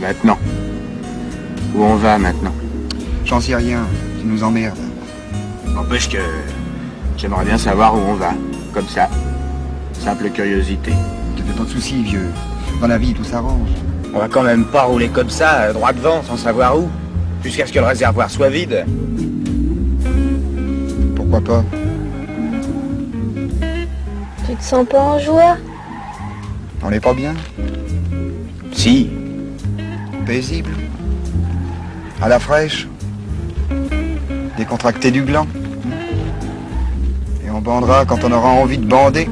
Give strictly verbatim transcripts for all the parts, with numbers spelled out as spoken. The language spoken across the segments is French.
Maintenant. Où on va maintenant? J'en sais rien, tu nous emmerdes. N'empêche que j'aimerais bien savoir où on va. Comme ça. Simple curiosité. Ne te fais pas de soucis, vieux. Dans la vie, tout s'arrange. On va quand même pas rouler comme ça, droit devant, sans savoir où. Jusqu'à ce que le réservoir soit vide. Pourquoi pas? Tu te sens pas en joueur? On n'est pas bien? Si. Paisible? À la fraîche? Décontracté du gland? Et on bandera quand on aura envie de bander?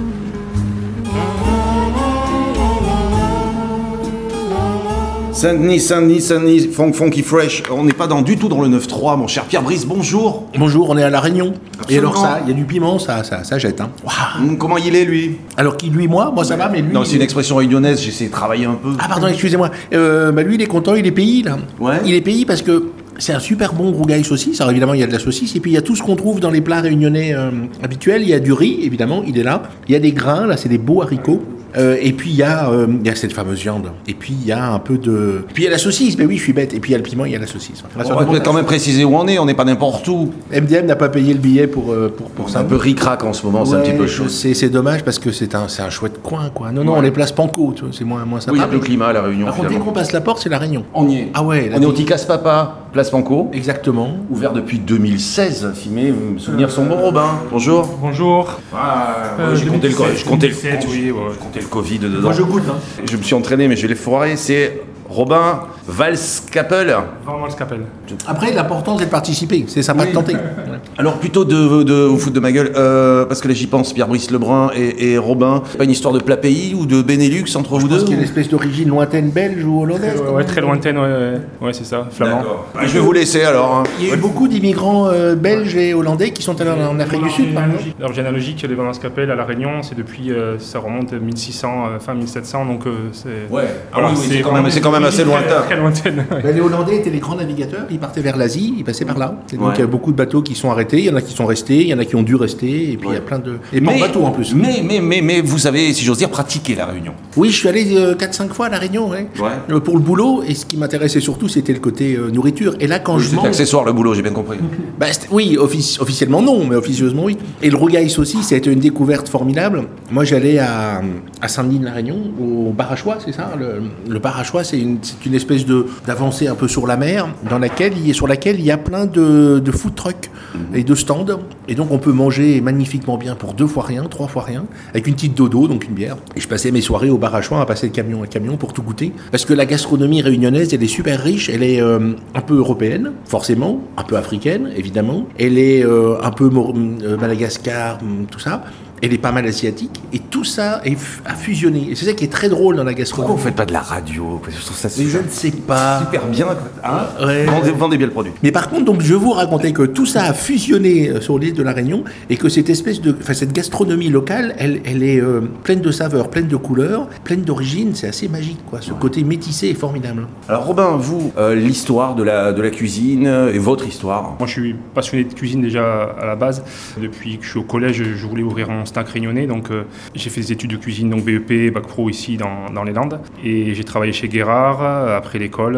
Saint-Denis, Saint-Denis, Saint-Denis, funk, funky fresh. On n'est pas dans, du tout dans le neuf trois, mon cher Pierre Brice, bonjour. Bonjour, on est à La Réunion. Absolument. Et alors ça, il y a du piment, ça, ça, ça jette. Hein. Hum, comment il est, lui? Alors qui, lui, moi, moi ça va, mais lui... Non, c'est une expression réunionnaise, j'essaie de travailler un peu. Ah pardon, excusez-moi. Euh, bah lui, il est content, il est payé, là. Ouais. Il est payé parce que c'est un super bon rougail saucisse. Alors évidemment, il y a de la saucisse, et puis il y a tout ce qu'on trouve dans les plats réunionnais euh, habituels. Il y a du riz, évidemment, il est là. Il y a des grains, là, c'est des beaux haricots. Euh, et puis il y, euh, il y a cette fameuse viande. Et puis il y a un peu de... Et puis il y a la saucisse, mais oui, je suis bête. Et puis il y a le piment, il y a la saucisse. On va peut-être quand même préciser où on est, on n'est pas n'importe où. M D M n'a pas payé le billet pour, euh, pour, pour ça. C'est un peu ric-rac en ce moment, c'est un Ouais, petit peu chaud. C'est, c'est dommage parce que c'est un, c'est un chouette coin, quoi. Non, non, Ouais. on est place Panko, tu vois, c'est moins, moins sympa. Oui, il y a mais- le climat à La Réunion, Par contre, dès finalement. qu'on passe la porte, c'est La Réunion. On y est. Ah ouais, là, On est au t'es- Ticas Papa, place Panko. Exactement. Ouvert depuis deux mille seize, si mes souvenirs sont bons, Robin. Bonjour. Bonjour. Ah, Euh, ouais, j'ai compté le, co- je comptais le, deux mille dix-sept, oui, ouais. je comptais le Covid dedans. Moi, je goûte, hein. Je me suis entraîné, mais je vais les foirer. C'est Robin Valskappel. Vraiment le scapel. Après, l'important, c'est de participer. C'est sympa Oui. de tenter. Alors, plutôt de, de vous foutre de ma gueule, euh, parce que là, j'y pense, Pierre-Brice Lebrun et, et Robin. C'est pas une histoire de plat pays ou de Benelux entre vous Je pense deux qu'il y a ou- une espèce d'origine lointaine belge ou hollandaise. Ouais, quand ouais, même. très lointaine, ouais, ouais, ouais, c'est ça, flamand. D'accord. Je vais vous laisser alors. hein. Il y a eu beaucoup d'immigrants euh, belges et hollandais qui sont allés en, en Afrique du Sud, par exemple. L'arbre généalogique les Van Scapel à La Réunion, c'est depuis, euh, ça remonte à mille six cents, euh, fin mille sept cents, donc euh, c'est... Ouais. Ah Voilà, oui, oui, c'est quand vraiment même- c'est quand même une assez origine lointain. Très, très lointaine, ouais. Ben, les Hollandais étaient les grands navigateurs, ils partaient vers l'Asie, ils passaient par là. Et donc Ouais. il y a beaucoup de bateaux qui sont arrêtés, il y en a qui sont restés, il y en a qui ont dû rester, et puis il y a plein de... Et pas en bateau en plus. Mais, mais, mais, mais vous avez, si j'ose dire, pratiqué La Réunion. Oui, je suis allé euh, quatre cinq fois à La Réunion, ouais. Ouais. Euh, pour le boulot, et ce qui m'intéressait surtout, c'était le côté euh, nourriture. Et là, quand je C'est mange... accessoire le boulot, j'ai bien compris. Bah, c'était- oui, offici- officiellement non, mais officieusement oui. Et le rougail saucisse, ça a été une découverte formidable. Moi, j'allais à, à Saint-Denis-de-la-Réunion, au Barachois, c'est ça. Le, le Barachois, c'est une, c'est une espèce de d'avancée un peu sur la mer, dans laquelle il y a, sur laquelle il y a plein de, de food trucks et de stands. Et donc, on peut manger magnifiquement bien pour deux fois rien, trois fois rien, avec une petite dodo, donc une bière. Et je passais mes soirées au Barachois à passer de camion à camion pour tout goûter. Parce que la gastronomie réunionnaise, elle est super riche, elle est euh, un peu européenne, forcément, un peu africaine, évidemment. Elle est euh, un peu Mor- euh, Madagascar, hum, tout ça. Elle est pas mal asiatique. Et tout ça est f- a fusionné. Et c'est ça qui est très drôle dans la gastronomie. Pourquoi vous faites pas de la radio? Parce que je trouve ça Mais je super, ne sais pas. super bien. Hein Ouais. vendez, vendez bien le produit. Mais par contre, donc, je vous racontais que tout ça a fusionné euh, sur l'île de la Réunion et que cette espèce de, enfin, cette gastronomie locale, elle, elle est euh, pleine de saveurs, pleine de couleurs, pleine d'origines. C'est assez magique, quoi. Ce côté métissé est formidable. Alors Robin, vous, euh, l'histoire de la, de la cuisine euh, et votre histoire. Moi, je suis passionné de cuisine déjà à la base. Depuis que je suis au collège, je voulais ouvrir mon snack réunionnais. Donc, euh, j'ai fait des études de cuisine, donc B E P, Bac Pro ici dans, dans les Landes. Et j'ai travaillé chez Guérard euh, après l'école.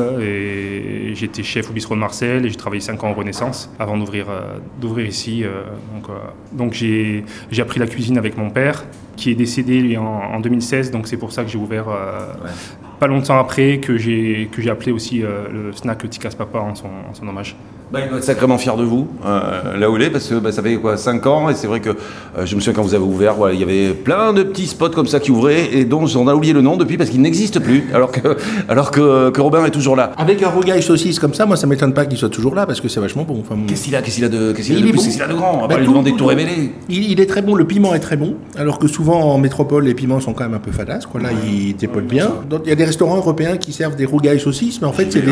Et j'étais chef au bistrot de Marseille. Et j'ai travaillé cinq ans en Renaissance avant d'ouvrir, euh, d'ouvrir ici. euh, donc, euh, donc j'ai, j'ai appris la cuisine avec mon père, qui est décédé lui, en, en deux mille seize. Donc, c'est pour ça que j'ai ouvert. Euh, Ouais. Pas longtemps après que j'ai, que j'ai appelé aussi euh, le snack Ticas Papa en son, en son hommage. Bah, il doit être sacrément fier de vous, euh, là où il est, parce que bah, ça fait quoi, cinq ans, et c'est vrai que euh, je me souviens quand vous avez ouvert, voilà, il y avait plein de petits spots comme ça qui ouvraient, et dont on a oublié le nom depuis parce qu'il n'existe plus, alors que, alors que, que Robin est toujours là. Avec un rougail saucisse comme ça, moi, ça m'étonne pas qu'il soit toujours là parce que c'est vachement bon. Enfin, Qu'est-ce qu'il a, qu'est-ce qu'il a de, qu'est-ce qu'il a il de est plus, bon. qu'est-ce qu'il a de grand? On va Bah, pas lui tout, demander de tout, tout tout. révéler. Il, il est très bon, le piment est très bon, alors que souvent en métropole, les piments sont quand même un peu fadasses. Quoi. Là, ils dépotent bien. Donc, il y a des restaurants européens qui servent des rougails saucisses, mais en fait, c'est des,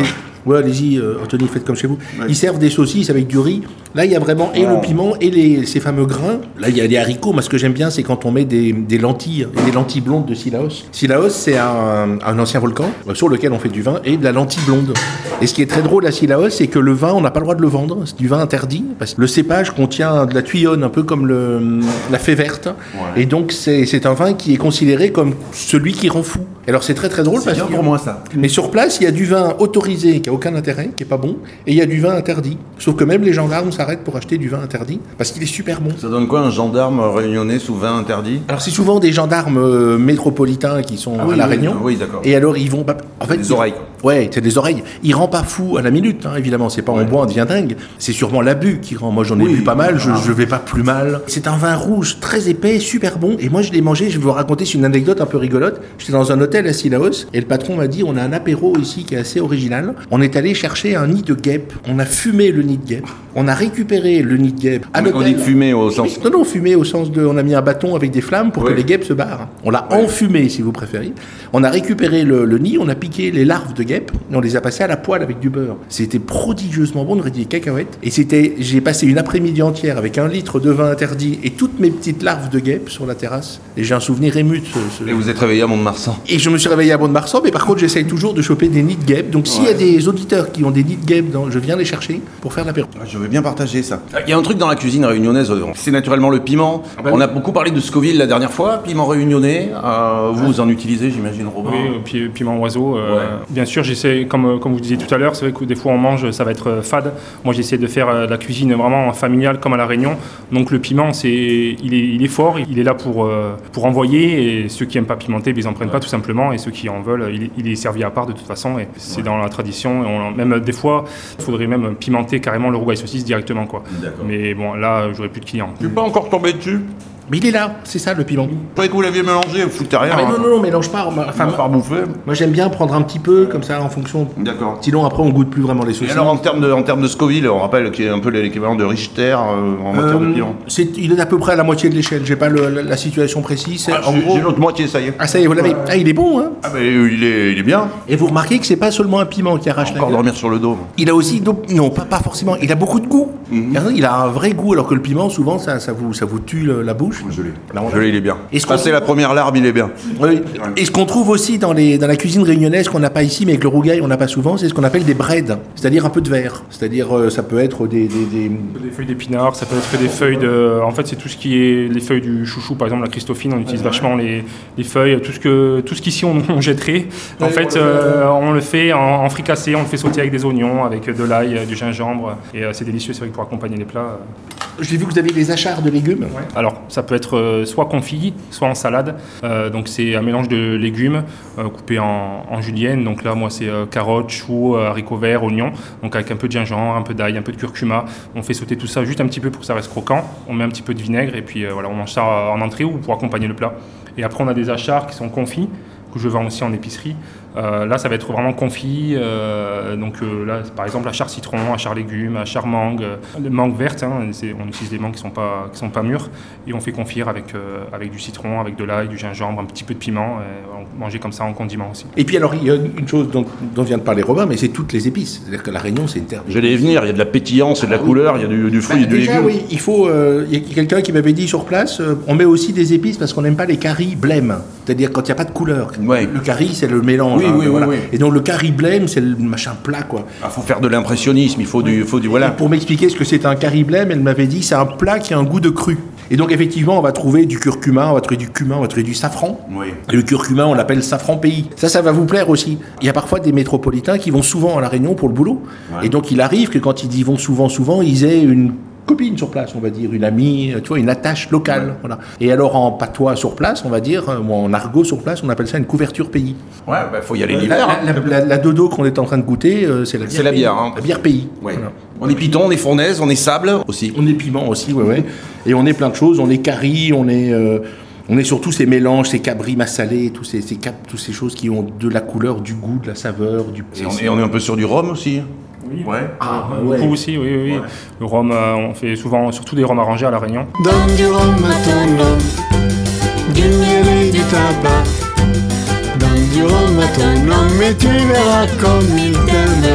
Ouais, allez-y, euh, Anthony, faites comme chez vous. Ouais. Ils servent des saucisses avec du riz. Là, il y a vraiment et Oh. le piment et les, ces fameux grains. Là, il y a les haricots. Moi, ce que j'aime bien, c'est quand on met des, des lentilles, des lentilles blondes de Sillaos. Sillaos, c'est un, un ancien volcan sur lequel on fait du vin et de la lentille blonde. Et ce qui est très drôle à Sillaos, c'est que le vin, on n'a pas le droit de le vendre. C'est du vin interdit parce que le cépage contient de la tuyonne, un peu comme le, la fée verte. Ouais. Et donc, c'est, c'est un vin qui est considéré comme celui qui rend fou. Alors, c'est très très drôle C'est parce bien que. pour moi ça. Mais sur place, il y a du vin autorisé qui a aucun intérêt, qui est pas bon, et il y a du vin interdit. Sauf que même les gendarmes s'arrêtent pour acheter du vin interdit parce qu'il est super bon. Ça donne quoi un gendarme réunionnais sous vin interdit? Alors c'est souvent des gendarmes euh, métropolitains qui sont Ah à oui, la oui, Réunion. oui, d'accord. Et alors ils vont pas. En fait, Des ils- oreilles. Ouais, c'est des oreilles. Il rend pas fou à la minute, hein, évidemment. C'est pas Ouais. on boit, on devient dingue. C'est sûrement l'abus qui rend. Moi, j'en ai Oui. bu pas mal. Je, Ah. je vais pas plus mal. C'est un vin rouge très épais, super bon. Et moi, je l'ai mangé. Je vais vous raconter c'est une anecdote un peu rigolote. J'étais dans un hôtel à Sillaos et le patron m'a dit on a un apéro ici qui est assez original. On est allé chercher un nid de guêpe. On a fumé le nid de guêpe. On a récupéré le nid de guêpe à On l'hôtel. dit fumer au sens. Non, non, fumé au sens de. On a mis un bâton avec des flammes pour Ouais. que les guêpes se barrent. On l'a Ouais. enfumé, si vous préférez. On a récupéré le, le nid, on a piqué les larves de guêpes et on les a passées à la poêle avec du beurre. C'était prodigieusement bon, on aurait dit des cacahuètes. Et c'était. J'ai passé une après-midi entière avec un litre de vin interdit et toutes mes petites larves de guêpes sur la terrasse. Et j'ai un souvenir ému de ce. ce- Et vous êtes réveillé à Mont-de-Marsan. Et je me suis réveillé à Mont-de-Marsan, mais par contre, j'essaye toujours de choper des nids de guêpes. Donc, s'il y a Ouais. des auditeurs qui ont des nids de guêpes, dans- je viens les chercher pour faire l'apéro. Ah, Je veux bien partager ça. Il y a un truc dans la cuisine réunionnaise, euh, c'est naturellement le piment. bah On oui. a beaucoup parlé de Scoville la dernière fois, piment réunionnais. Euh, vous, vous en utilisez, j'imagine, Robin. Oui, euh, pi- piment oiseau. euh, Ouais. Bien sûr, j'essaie, comme, euh, comme vous disiez tout à l'heure, c'est vrai que des fois on mange, ça va être euh, fade. Moi, j'essaie de faire euh, de la cuisine vraiment familiale comme à La Réunion. Donc le piment, c'est, il, est, il est fort, il est là pour, euh, pour envoyer. Et ceux qui n'aiment pas pimenter, ben, ils n'en prennent pas tout simplement. Et ceux qui en veulent, il, est- il est servi à part de toute façon. Et c'est dans la tradition. Et on- même euh, des fois, il faudrait même pimenter carrément le rougail saucisse directement, quoi. D'accord. Mais bon, là, j'aurais plus de clients. Je suis pas encore tombé dessus. Mais il est là, c'est ça le piment. Je croyais que vous l'aviez mélangé, vous foutez rien. Ah, mais hein. non, non, non, mélange pas. Enfin, Pas bouffer. moi, j'aime bien prendre un petit peu comme ça en fonction. D'accord. Sinon, après, on goûte plus vraiment les Et saucisses. alors en termes de, en termes de Scoville, on rappelle qu'il est un peu l'équivalent de Richter euh, en matière de Euh, piment. c'est, il est à peu près à la moitié de l'échelle. J'ai pas le- la, la situation précise. C'est- Ah, en j'ai- gros. j'ai l'autre moitié, ça y est. Ah, ça y est, vous l'avez. Ah, il est bon, hein. Ah, mais euh, il est, il est bien. Et vous remarquez que c'est pas seulement un piment qui arrache la Encore gueule. dormir sur le dos. Il a aussi, d'eau- non, pas, pas forcément. Il a beaucoup de goût. Mhm. Il a un vrai goût, alors que le piment, souvent, ça, ça vous, ça vous tue le- la bouche. Je l'ai. Là, on l'a. Je l'ai, il est bien. Et ce qu'on Passer trouve- la première larme, il est bien. Oui. Et ce qu'on trouve aussi dans, les, dans la cuisine réunionnaise qu'on n'a pas ici, mais avec le rougail on n'a pas souvent, c'est ce qu'on appelle des breads, c'est-à-dire un peu de verre. C'est-à-dire euh, ça peut être des, des, des- Des feuilles d'épinards, ça peut être des feuilles de. En fait, c'est tout ce qui est les feuilles du chouchou, par exemple la Christophine, on utilise vachement les, les feuilles, tout ce que tout ce qu'ici on, on jetterait. En Ouais, fait, on le fait, euh, on le fait en, en fricassé, on le fait sauter avec des oignons, avec de l'ail, euh, du gingembre, et euh, c'est délicieux, c'est vrai que pour accompagner les plats. euh. J'ai vu que vous avez des achards de légumes. Alors, ça peut être euh, soit confit, soit en salade. Euh, donc, c'est un mélange de légumes euh, coupés en, en julienne. Donc là, moi, c'est euh, carottes, choux, euh, haricots verts, oignons. Donc, avec un peu de gingembre, un peu d'ail, un peu de curcuma. On fait sauter tout ça juste un petit peu pour que ça reste croquant. On met un petit peu de vinaigre et puis euh, voilà, on mange ça en entrée ou pour accompagner le plat. Et après, on a des achards qui sont confits, que je vends aussi en épicerie. Euh, là, ça va être vraiment confit. Euh, donc euh, là, par exemple, achar citron, achar légumes, achar mangue, euh, les mangues vertes. Hein, c'est- on utilise des mangues qui sont pas qui sont pas mûres et on fait confire avec euh, avec du citron, avec de l'ail, du gingembre, un petit peu de piment. Et on manger comme ça en condiment aussi. Et puis alors, il y a une chose dont, dont vient de parler Robin, mais c'est toutes les épices. C'est-à-dire que la Réunion, c'est une terre. J'allais y venir, il y a de la pétillance, il y a de la couleur, il y a du, du fruit et Bah, du déjà, légume. oui, il faut. euh, Il y a quelqu'un qui m'avait dit sur place, euh, on met aussi des épices parce qu'on n'aime pas les caries blêmes. C'est-à-dire quand il n'y a pas de couleur. Ouais. Le curry, c'est le mélange. Oui, hein, oui, voilà. oui, oui. Et donc le curry blême, c'est le machin plat, quoi. Il faut faire de l'impressionnisme, il faut du, faut du Et voilà. pour m'expliquer ce que c'est un curry blême, elle m'avait dit c'est un plat qui a un goût de cru. Et donc effectivement, on va trouver du curcuma, on va trouver du cumin, on va trouver du safran. Oui. Et le curcuma, on l'appelle safran pays. Ça, ça va vous plaire aussi. Il y a parfois des métropolitains qui vont souvent à La Réunion pour le boulot. Ouais. Et donc il arrive que quand ils y vont souvent, souvent, ils aient une copine sur place, on va dire, une amie, tu vois, une attache locale. Ouais. Voilà. Et alors en patois sur place, on va dire, ou en argot sur place, on appelle ça une couverture pays. Ouais, bah faut y aller La, l'hiver. la- hein. la- la dodo qu'on est en train de goûter, euh, c'est la bière C'est la pays. bière, hein. La bière pays. Ouais. Voilà. On est piton, on est fournaise, on est sable aussi. On est piment aussi, ouais, ouais. Et on est plein de choses. On est curry, on est, euh, on est sur tous ces mélanges, ces cabris massalés, tous ces, ces cap, toutes ces choses qui ont de la couleur, du goût, de la saveur, du. Et on, est, on est un peu sur du rhum aussi. Oui. Ouais. Ah, bah Beaucoup ouais. aussi, oui, oui, oui. Ouais. Le rhum, euh, on fait souvent, surtout des rhums arrangés à La Réunion. Donne du rhum à ton homme, du miel et du tabac. Donne du rhum à ton homme et tu verras comme il t'aimera.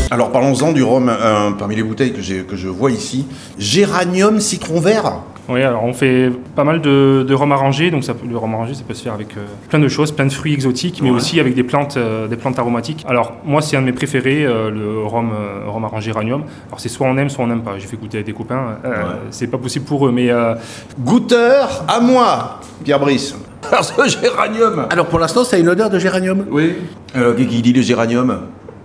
Alors parlons-en du rhum, euh, parmi les bouteilles que, j'ai, que je vois ici. Géranium citron vert. Oui, alors on fait pas mal de, de rhum arrangé, donc ça peut, le rhum arrangé ça peut se faire avec euh, plein de choses, plein de fruits exotiques, mais ouais. aussi avec des plantes, euh, des plantes aromatiques. Alors moi c'est un de mes préférés, euh, le rhum, euh, rhum arrangé Géranium. Alors c'est soit on aime, soit on n'aime pas. J'ai fait goûter avec des copains, euh, ouais. c'est pas possible pour eux, mais euh... goûteur à moi, Pierre Brice. Alors ce géranium. Alors pour l'instant ça a une odeur de géranium. Oui. Alors qui dit le géranium?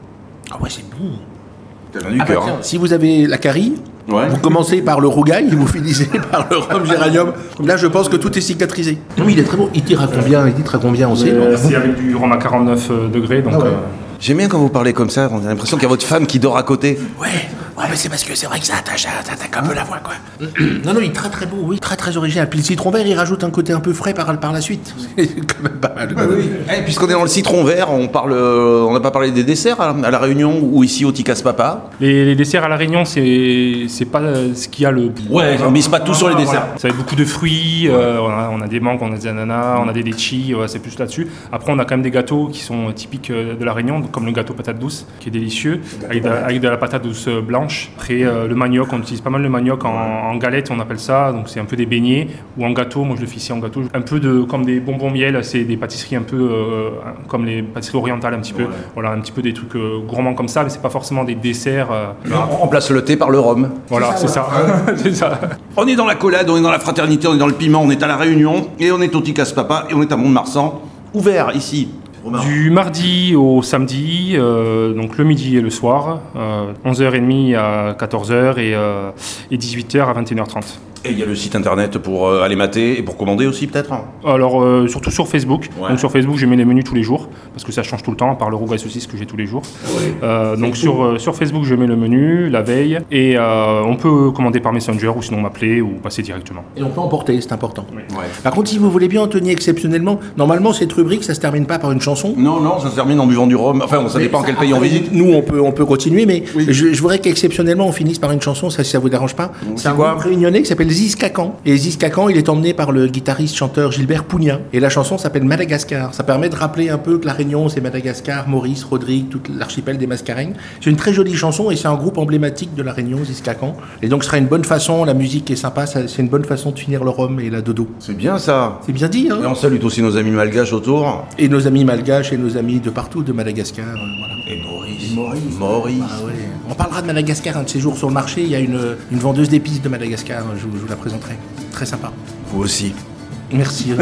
Ah ouais c'est bon. T'as du ah cœur. Bah, hein. Si vous avez la carie. Ouais. Vous commencez par le rougail et vous finissez par le rhum géranium. Là, je pense que tout est cicatrisé. Non, mais il est très bon. Il tire à combien? Il tire à combien aussi? euh, C'est avec du rhum à quarante-neuf degrés. Donc, ah ouais. euh... J'aime bien quand vous parlez comme ça. On a l'impression qu'il y a votre femme qui dort à côté. Ouais. Ouais, mais c'est parce que c'est vrai que ça attache, ça attaque un peu la voix, quoi. non, non, il est très très bon. Oui, très très original. Puis le citron vert, il rajoute un côté un peu frais par, par la suite. C'est quand même pas mal. Bah, oui. Et puisqu'on est dans le citron vert, on parle, on n'a pas parlé des desserts à, à la Réunion ou ici au Ticas Papa. Les, les desserts à la Réunion, c'est c'est pas ce qu'il y a le. Ouais, on mise pas tout sur les desserts. Voilà. Ça va être beaucoup de fruits. Ouais. Euh, on, a, on a des mangues, on a des ananas, on a des litchis. Ouais, c'est plus là-dessus. Après, on a quand même des gâteaux qui sont typiques de la Réunion, comme le gâteau patate douce, qui est délicieux, avec de, avec de la patate douce blanche. Après, euh, le manioc, on utilise pas mal le manioc en, en galette, on appelle ça. Donc c'est un peu des beignets ou en gâteau. Moi, je le fais ici en gâteau. Un peu de comme des bonbons miel. C'est des pâtisseries un peu euh, comme les pâtisseries orientales un petit peu. Ouais. Voilà, un petit peu des trucs euh, gourmands comme ça, mais c'est pas forcément des desserts. Euh, on remplace le thé par le rhum. Voilà, c'est ça. C'est ça. c'est ça. On est dans la collade, on est dans la fraternité, on est dans le piment, on est à la Réunion et on est au Ticas Papa et on est à Mont-de-Marsan. Ouvert ici. Du mardi au samedi, euh, donc le midi et le soir, euh, onze heures trente à quatorze heures et, euh, et dix-huit heures à vingt et une heures trente. Et il y a le site internet pour euh, aller mater et pour commander aussi peut-être. Alors euh, surtout sur Facebook. Ouais. Donc sur Facebook je mets les menus tous les jours parce que ça change tout le temps, à part le rougail saucisse que j'ai tous les jours. Ouais. Euh, donc sur, euh, sur Facebook je mets le menu la veille et euh, on peut commander par Messenger ou sinon m'appeler ou passer directement. Et on peut emporter, c'est important. Oui. Ouais. Par contre si vous voulez bien Anthony exceptionnellement, normalement cette rubrique ça se termine pas par une chanson. Non non, ça se termine en buvant du rhum. Enfin ça dépend quel pays on visite. Nous on peut on peut continuer mais oui. je, je voudrais qu'exceptionnellement on finisse par une chanson, ça si ça vous dérange pas. Mmh, c'est un groupe réunionnais qui s'appelle Ziskakan. Et Ziskakan, il est emmené par le guitariste-chanteur Gilbert Pugna. Et la chanson s'appelle Madagascar. Ça permet de rappeler un peu que la Réunion, c'est Madagascar, Maurice, Rodrigue, tout l'archipel des Mascareignes. C'est une très jolie chanson et c'est un groupe emblématique de la Réunion, Ziskakan. Et donc ce sera une bonne façon, la musique est sympa, ça, c'est une bonne façon de finir le rhum et la dodo. C'est bien ça. C'est bien dit, hein. Et on salue aussi nos amis malgaches autour. Et nos amis malgaches et nos amis de partout, de Madagascar. Euh, voilà. Et Maurice. Et Maurice. Maurice. Ah, ouais. On parlera de Madagascar un de ces jours sur le marché. Il y a une, une vendeuse d'épices de Madagascar, je, je vous la présenterai. Très sympa. Vous aussi. Merci.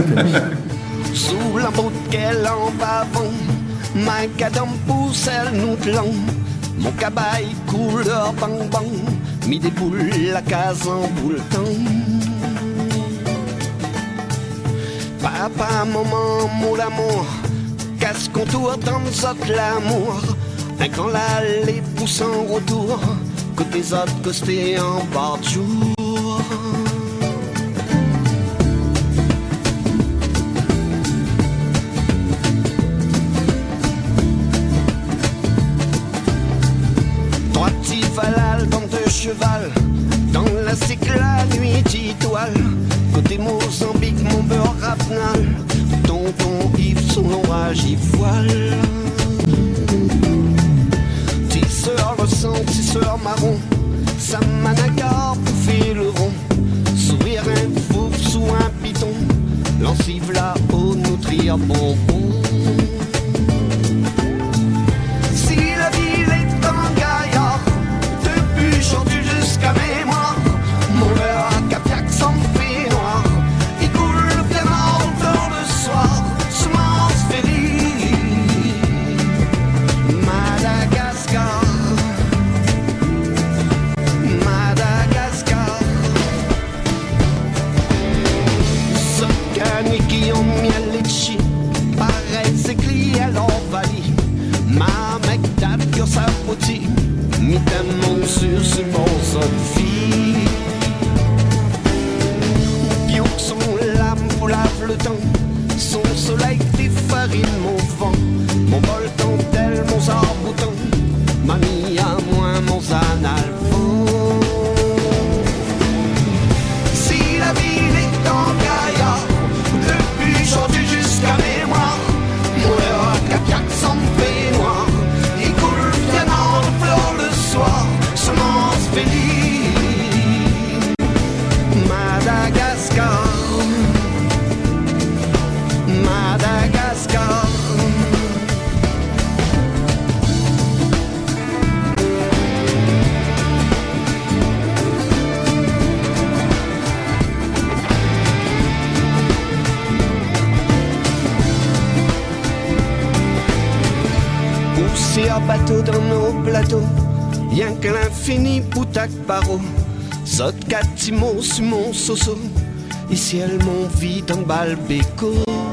Sous la botte qu'elle en bavant, ma cadam pousse nous plan. Mon cabaye couleur bang bang, mi des boules la case en boule temps. Papa, maman, mon amour, casse contour dans notre l'amour. Un grand là les pousse en retour, côté autres costés en bord de jour. Cheval, dans la cycle la nuit d'étoile. Côté Mozambique, mon beurre rafnal. Tonton Yves, son orage y voile. Tisseur le sang, tisseur marron. Sa managar bouffé le rond. Sourire un fouf sous un piton. Lancive là-haut, nutrir bonbon. Si la ville est un gaillard, aujourd'hui jusqu'à mémoire, mon verre à Capiac s'en fait noir. Il coule bien dans le soir, semence félie. Madagascar, Madagascar. Sokani qui ont mis à l'échi, bateaux dans nos plateaux, rien que l'infini boutac paro. Zot catimo sur mon soso, ici elle m'en vit dans balbeco.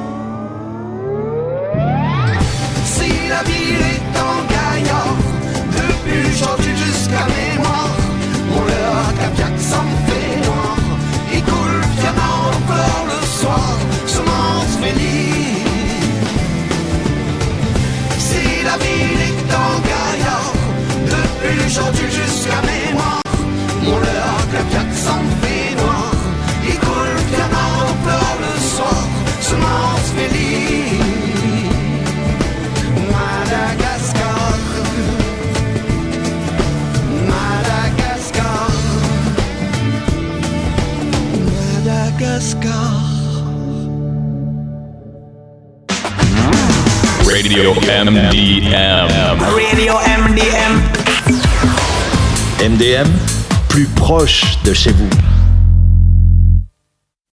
Si la ville est en gaillard, depuis aujourd'hui jusqu'à mémoire, mon leur capiac s'en fait noir, il coule violent encore le soir, semence félie. Si la ville est en gaillard, depuis aujourd'hui jusqu'à mémoire, mon leur capiac s'en fait noir, il coule violent encore le soir, semence félie. Madagascar, Madagascar, Madagascar. Radio M D M. Radio M D M. M D M, plus proche de chez vous.